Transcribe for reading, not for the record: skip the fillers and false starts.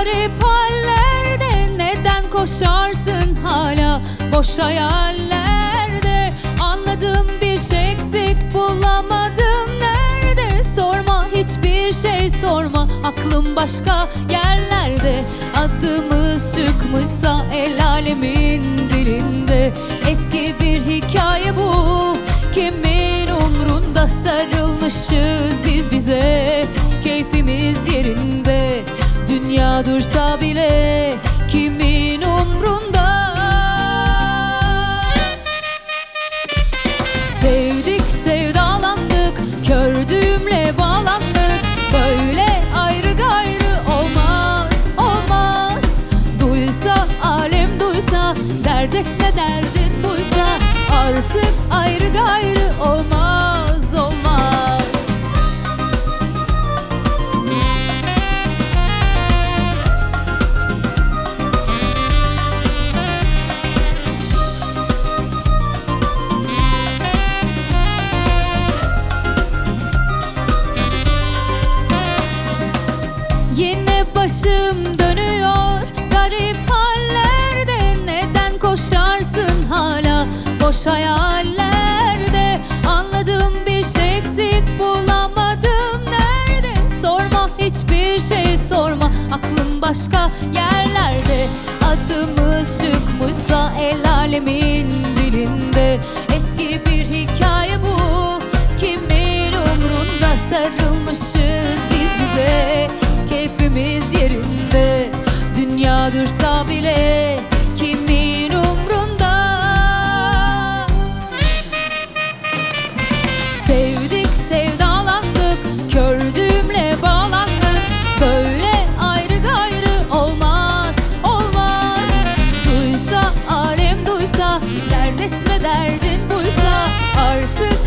Garip hallerde neden koşarsın hala boş hayallerde? Anladım bir şey eksik bulamadım nerede? Sorma hiçbir şey sorma, aklım başka yerlerde. Adımız çıkmışsa el alemin dilinde, eski bir hikaye bu, kimin umrunda? Sarılmışız biz bize, keyfimiz yerinde. Dünya dursa bile kimin umrunda? Sevdik, sevdalandık, kördüğümle bağlandık. Böyle ayrı gayrı olmaz, olmaz. Duysa, alem duysa, dert etme derdin buysa, artık ayrı gayrı olmaz, olmaz. Yine başım dönüyor garip hallerde, neden koşarsın hala boş hayallerde? Anladım bir şey eksik bulamadım nerede? Sorma hiçbir şey sorma, aklım başka yerlerde. Adımız çıkmışsa el alemin dilinde, eski bir hikaye bu, kimin umrunda? Sarılmışız biz bize, keyfimiz yerinde. Dünya dursa bile kimin umrunda? Sevdik, sevdalandık, kördüğümle bağlandık. Böyle ayrı gayrı olmaz, olmaz. Duysa, alem duysa, dert etme derdin buysa, artık